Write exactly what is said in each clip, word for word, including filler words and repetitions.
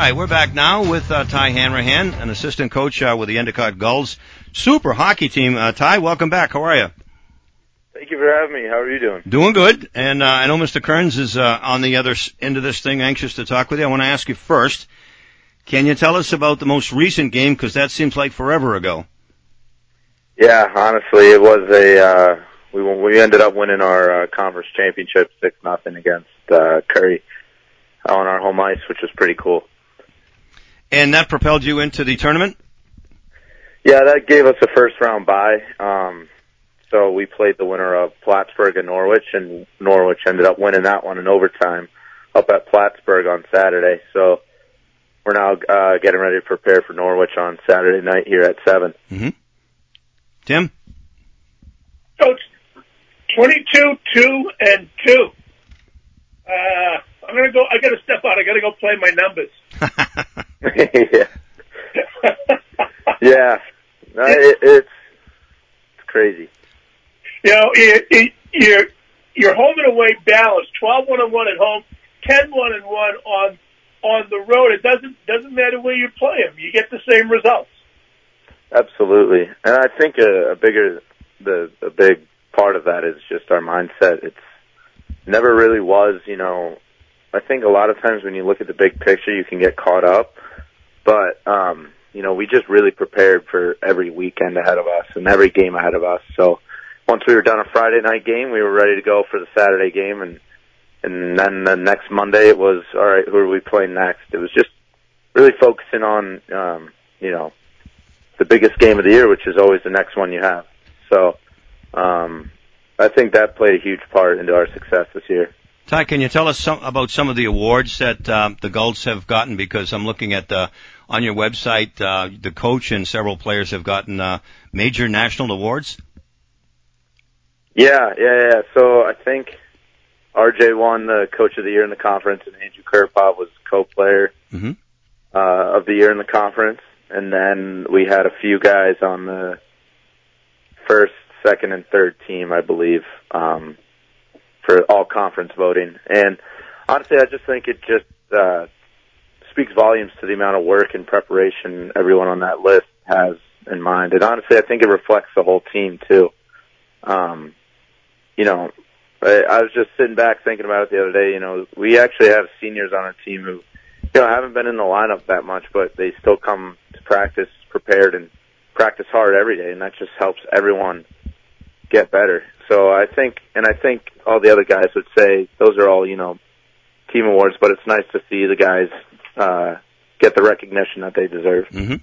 right, we're back now with uh, Ty Hanrahan, an assistant coach uh, with the Endicott Gulls Super Hockey Team. Uh, Ty, welcome back. How are you? Thank you for having me. How are you doing? Doing good. And uh, I know Mister Kearns is uh, on the other end of this thing, anxious to talk with you. I want to ask you first, can you tell us about the most recent game, because that seems like forever ago? Yeah, honestly, it was a uh, we we ended up winning our uh, conference championship six nothing against uh, Curry on our home ice, which was pretty cool. And that propelled you into the tournament? Yeah, that gave us a first round bye. Um, so we played the winner of Plattsburgh and Norwich, and Norwich ended up winning that one in overtime up at Plattsburgh on Saturday. So we're now uh, getting ready to prepare for Norwich on Saturday night here at seven. Mm-hmm. Tim? Coach, twenty-two, two, and two. Uh, I'm gonna go. I gotta step out. I gotta go play my numbers. yeah. yeah. No, it, it's it's crazy. You know, it, it, your your home and away balance: twelve one and one at home, ten one and one on on the road. It doesn't doesn't matter where you play them; you get the same results. Absolutely, and I think a, a bigger the a big part of that is just our mindset. It's never really was, you know. I think a lot of times when you look at the big picture, you can get caught up. But, um, you know, we just really prepared for every weekend ahead of us and every game ahead of us. So once we were done a Friday night game, we were ready to go for the Saturday game. And, and then the next Monday it was, all right, who are we playing next? It was just really focusing on, um, you know, the biggest game of the year, which is always the next one you have. So, um, I think that played a huge part into our success this year. Ty, can you tell us some, about some of the awards that um, the Gulls have gotten? Because I'm looking at the, on your website, uh, the coach and several players have gotten uh, major national awards. Yeah, yeah, yeah. So I think R J won the Coach of the Year in the conference, and Andrew Kurpov was co-player mm-hmm. uh, of the year in the conference. And then we had a few guys on the first, second, and third team, I believe, um, for all conference voting. And honestly, I just think it just uh, speaks volumes to the amount of work and preparation everyone on that list has in mind. And honestly, I think it reflects the whole team too. Um, you know, I, I was just sitting back thinking about it the other day. You know, we actually have seniors on our team who, you know, haven't been in the lineup that much, but they still come to practice prepared and practice hard every day, and that just helps everyone get better. So I think, and I think all the other guys would say those are all, you know, team awards, but it's nice to see the guys uh, get the recognition that they deserve. Mm-hmm.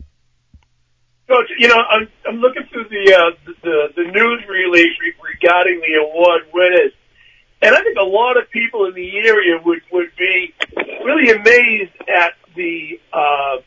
Coach, you know, I'm, I'm looking through the, uh, the the news release regarding the award winners, and I think a lot of people in the area would, would be really amazed at the uh,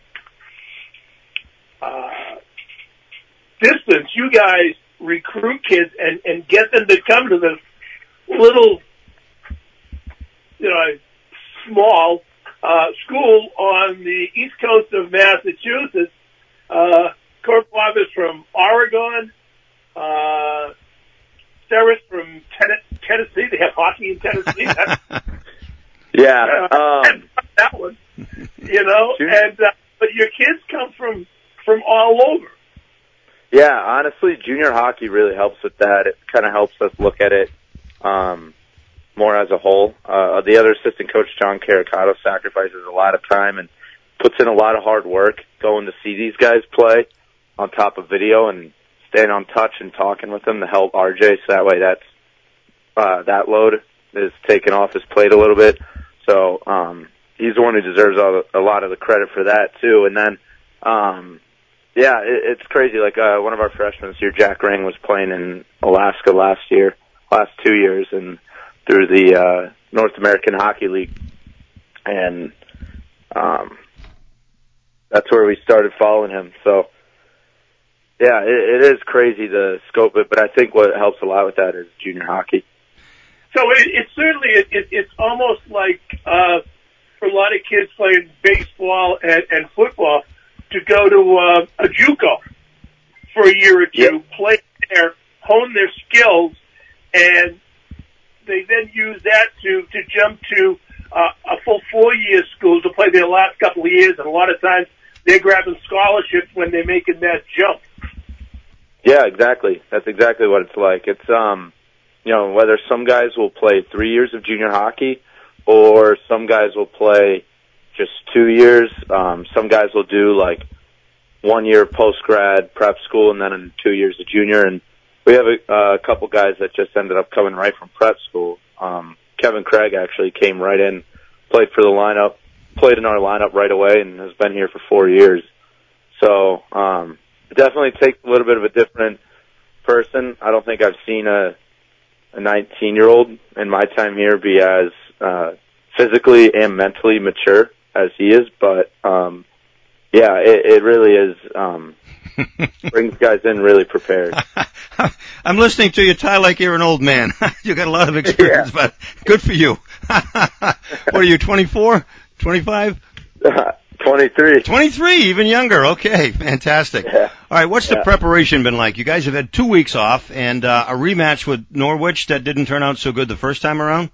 uh, distance you guys recruit kids and, and get them to come to this little, you know, small uh, school on the east coast of Massachusetts. Uh, Kurpov is from Oregon. Uh, Sarah's from ten- Tennessee. They have hockey in Tennessee. yeah, uh, um, that one. You know, and uh, but your kids come from from all over. Yeah, honestly, junior hockey really helps with that. It kind of helps us look at it um, more as a whole. Uh, the other assistant coach, John Caricato, sacrifices a lot of time and puts in a lot of hard work going to see these guys play on top of video and staying on touch and talking with them to help R J, so that way that's, uh, that load is taken off his plate a little bit. So um, he's the one who deserves all the, a lot of the credit for that, too. And then, um, yeah, it, it's crazy. Like uh, one of our freshmen this year, Jack Ring, was playing in Alaska last year, last two years, and through the uh, North American Hockey League. And um, that's where we started following him. So, yeah, it, it is crazy to scope it, but I think what helps a lot with that is junior hockey. So it, it certainly, it, it, it's almost like uh, for a lot of kids playing baseball and, and football, to go to uh, a JUCO for a year or two, yep. play there, hone their skills, and they then use that to, to jump to uh, a full four-year school to play their last couple of years, and a lot of times they're grabbing scholarships when they're making that jump. Yeah, exactly. That's exactly what it's like. It's, um, you know, whether some guys will play three years of junior hockey or some guys will play just two years. Um, some guys will do like one year post-grad prep school and then in two years of junior. And we have a, uh, a couple guys that just ended up coming right from prep school. Um, Kevin Craig actually came right in, played for the lineup, played in our lineup right away, and has been here for four years. So, um, it definitely takes a little bit of a different person. I don't think I've seen a a nineteen-year-old in my time here be as uh, physically and mentally mature as he is. But, um, yeah, it, it really is um, brings guys in really prepared. I'm listening to you, Ty, like you're an old man. You got a lot of experience, yeah. But good for you. What are you, twenty-four, twenty-five? twenty-three. twenty-three, even younger. Okay, fantastic. Yeah. All right, what's yeah. the preparation been like? You guys have had two weeks off and uh, a rematch with Norwich that didn't turn out so good the first time around?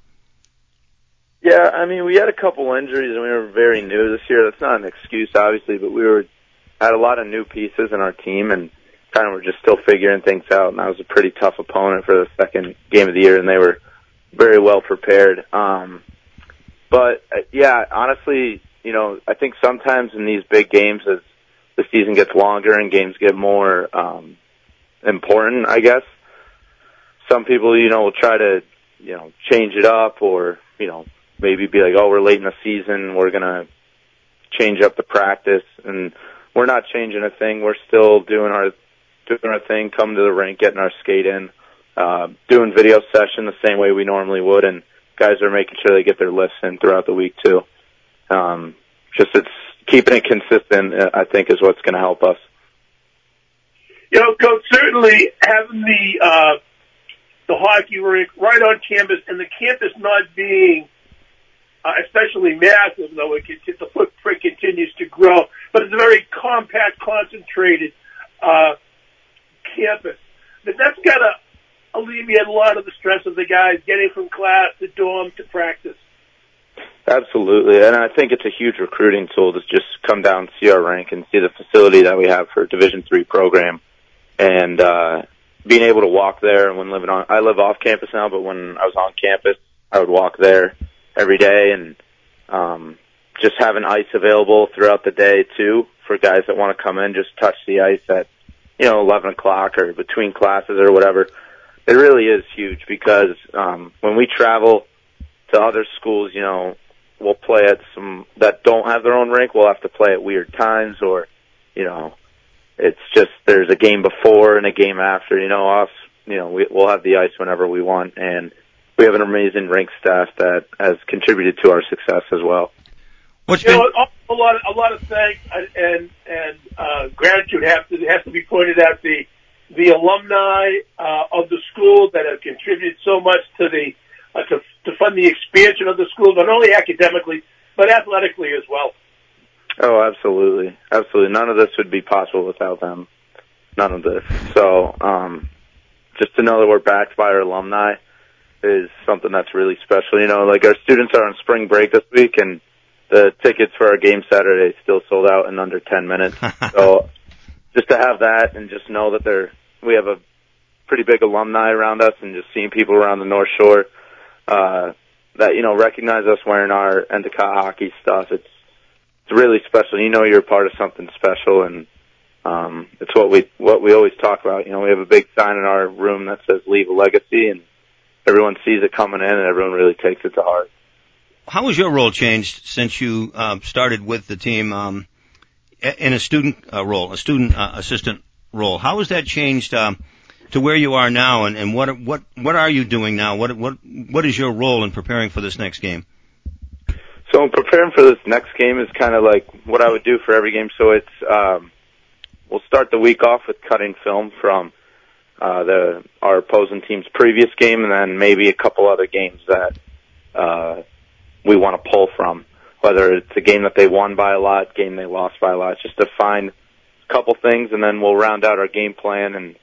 Yeah, I mean, we had a couple injuries and we were very new this year. That's not an excuse, obviously, but we were had a lot of new pieces in our team and kind of were just still figuring things out. And that was a pretty tough opponent for the second game of the year, and they were very well prepared. Um, but, uh, yeah, honestly, you know, I think sometimes in these big games as the season gets longer and games get more um, important, I guess, some people, you know, will try to, you know, change it up or, you know, maybe be like, oh, we're late in the season, we're going to change up the practice. And we're not changing a thing. We're still doing our doing our thing, coming to the rink, getting our skate in, uh, doing video session the same way we normally would, and guys are making sure they get their lifts in throughout the week, too. Um, just it's keeping it consistent, I think, is what's going to help us. You know, Coach, certainly having the uh, the hockey rink right on campus and the campus not being uh, especially massive, though it, it, the footprint continues to grow, but it's a very compact, concentrated uh, campus. But that's got to alleviate a lot of the stress of the guys getting from class to dorm to practice. Absolutely, and I think it's a huge recruiting tool to just come down and see our rink and see the facility that we have for a Division three program, and uh, being able to walk there. And when living on, I live off campus now, but when I was on campus, I would walk there every day, and um, just having ice available throughout the day too for guys that want to come in, just touch the ice at you know eleven o'clock or between classes or whatever. It really is huge because um, when we travel to other schools, you know. We'll play at some that don't have their own rink. We'll have to play at weird times, or you know, it's just there's a game before and a game after. You know, us, you know, we, we'll have the ice whenever we want, and we have an amazing rink staff that has contributed to our success as well. What's you been- know, a lot, of, a lot of thanks and and uh, gratitude have to has to be pointed out the the alumni uh, of the school that have contributed so much to the. Uh, to, to fund the expansion of the school, not only academically, but athletically as well. Oh, absolutely. Absolutely. None of this would be possible without them. None of this. So, um, just to know that we're backed by our alumni is something that's really special. You know, like our students are on spring break this week, and the tickets for our game Saturday still sold out in under ten minutes. So, just to have that and just know that they're, we have a pretty big alumni around us, and just seeing people around the North Shore, Uh, that, you know, recognize us wearing our Endicott hockey stuff. It's, it's really special. You know you're a part of something special, and, um, it's what we, what we always talk about. You know, we have a big sign in our room that says leave a legacy, and everyone sees it coming in, and everyone really takes it to heart. How has your role changed since you, uh, started with the team, um, in a student uh, role, a student uh, assistant role? How has that changed, um, to where you are now, and, and what what what are you doing now? What what what is your role in preparing for this next game? So preparing for this next game is kind of like what I would do for every game. So it's um, we'll start the week off with cutting film from uh, the our opposing team's previous game, and then maybe a couple other games that uh, we want to pull from. Whether it's a game that they won by a lot, game they lost by a lot, just to find a couple things, and then we'll round out our game plan and.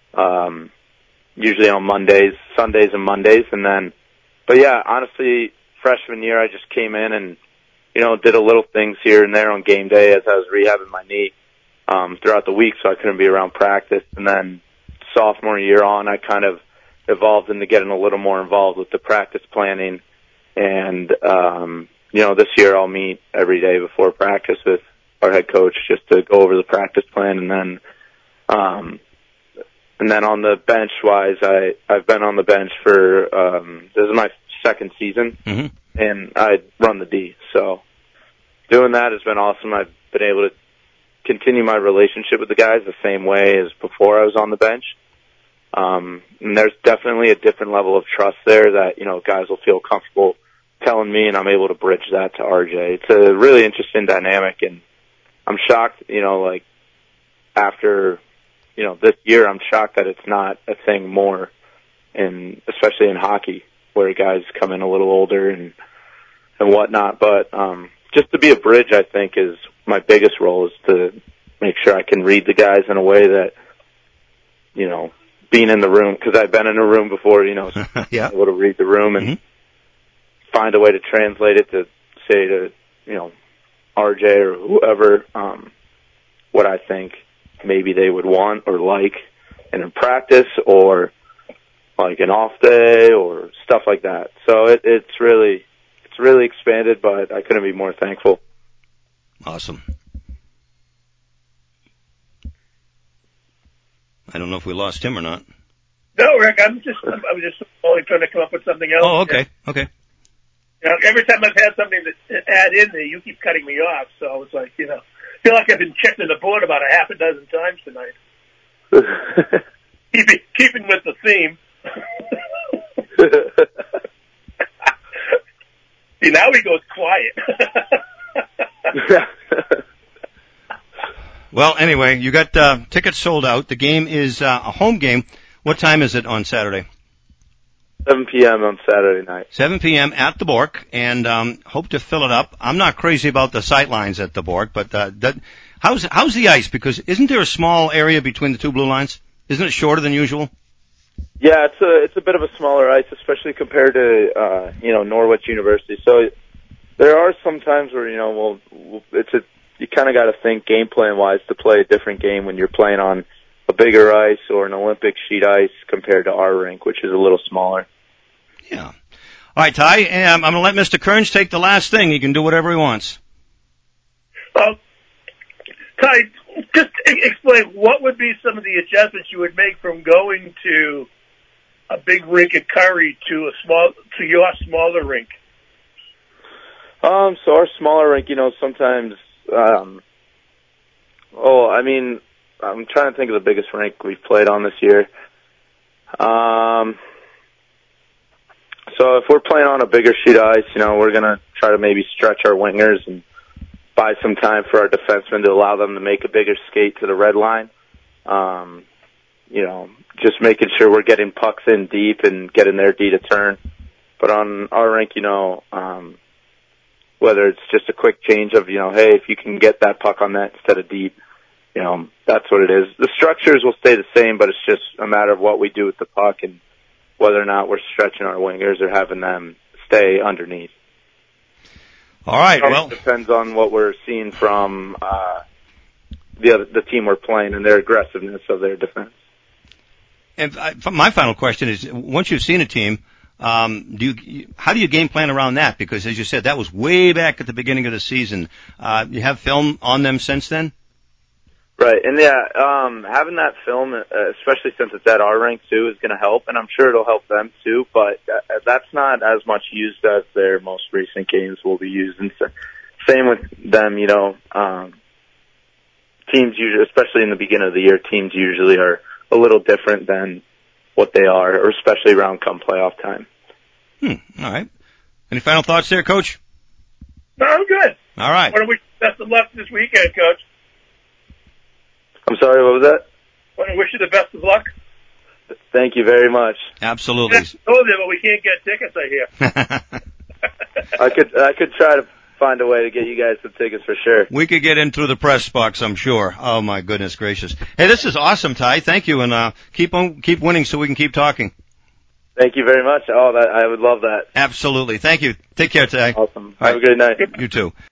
Um, usually on Mondays, Sundays and Mondays, and then, but yeah, honestly, freshman year, I just came in and, you know, did a little things here and there on game day as I was rehabbing my knee um, throughout the week, so I couldn't be around practice. And then sophomore year on, I kind of evolved into getting a little more involved with the practice planning. And, um, you know, this year I'll meet every day before practice with our head coach just to go over the practice plan. And then, um, and then on the bench wise, I, I've been on the bench for, um, this is my second season, mm-hmm. and I run the D. So doing that has been awesome. I've been able to continue my relationship with the guys the same way as before I was on the bench. Um, and there's definitely a different level of trust there that, you know, guys will feel comfortable telling me, and I'm able to bridge that to R J. It's a really interesting dynamic, and I'm shocked, you know, like after, you know, this year, I'm shocked that it's not a thing more, and especially in hockey where guys come in a little older and, and whatnot. But, um, just to be a bridge, I think, is my biggest role, is to make sure I can read the guys in a way that, you know, being in the room, because I've been in a room before, you know, yeah. able to read the room and mm-hmm. find a way to translate it to say to, you know, R J or whoever, um, what I think maybe they would want or like in a practice or like an off day or stuff like that. So it, it's really, it's really expanded, but I couldn't be more thankful. Awesome. I don't know if we lost him or not. No, Rick, I'm just, I'm, I'm just only trying to come up with something else. Oh, okay, okay. You know, every time I've had something to add in there, you keep cutting me off. So it's like, you know, I feel like I've been checking the board about a half a dozen times tonight. keeping, keeping with the theme. See, now he goes quiet. Well, anyway, you got uh, tickets sold out. The game is uh, a home game. What time is it on Saturday? seven p.m. on Saturday night. seven p.m. at the Bork, and um, hope to fill it up. I'm not crazy about the sight lines at the Bork, but uh, that, how's how's the ice? Because isn't there a small area between the two blue lines? Isn't it shorter than usual? Yeah, it's a it's a bit of a smaller ice, especially compared to uh, you know, Norwich University. So there are some times where, you know, well, it's a you kind of got to think game plan wise to play a different game when you're playing on a bigger ice or an Olympic sheet ice compared to our rink, which is a little smaller. Yeah. All right, Ty, um, I'm going to let Mister Kearns take the last thing. He can do whatever he wants. Well, Ty, just explain what would be some of the adjustments you would make from going to a big rink at Curry to a small to your smaller rink. Um, so our smaller rink, you know, sometimes. Um, oh, I mean, I'm trying to think of the biggest rink we've played on this year. Um, so if we're playing on a bigger sheet of ice, you know, we're gonna try to maybe stretch our wingers and buy some time for our defensemen to allow them to make a bigger skate to the red line. Um, you know, just making sure we're getting pucks in deep and getting their D to turn. But on our rink, you know, um, whether it's just a quick change of, you know, hey, if you can get that puck on that instead of deep, you know, that's what it is. The structures will stay the same, but it's just a matter of what we do with the puck and whether or not we're stretching our wingers or having them stay underneath. All right, it well. It depends on what we're seeing from uh, the other, the team we're playing and their aggressiveness of their defense. And I, my final question is, once you've seen a team, Um, do you, how do you game plan around that? Because as you said, that was way back at the beginning of the season. Uh, you have film on them since then? Right. And yeah, um, having that film, uh, especially since it's at our rink too, is going to help. And I'm sure it'll help them too, but uh, that's not as much used as their most recent games will be used. And so, same with them, you know, um, teams usually, especially in the beginning of the year, teams usually are a little different than what they are, or especially around come playoff time. Hmm. All right. Any final thoughts there, Coach? No, I'm good. All right. I want to wish you the best of luck this weekend, Coach. I'm sorry, what was that? I want to wish you the best of luck. Thank you very much. Absolutely. I told you, but we can't get tickets, I hear. I could, I could try to find a way to get you guys some tickets for sure. We could get in through the press box, I'm sure. Oh my goodness gracious. Hey, this is awesome, Ty. Thank you, and uh keep on keep winning so we can keep talking. Thank you very much. Oh, that, I would love that. Absolutely. Thank you. Take care, Ty. Awesome. All Have right. a good night. You too.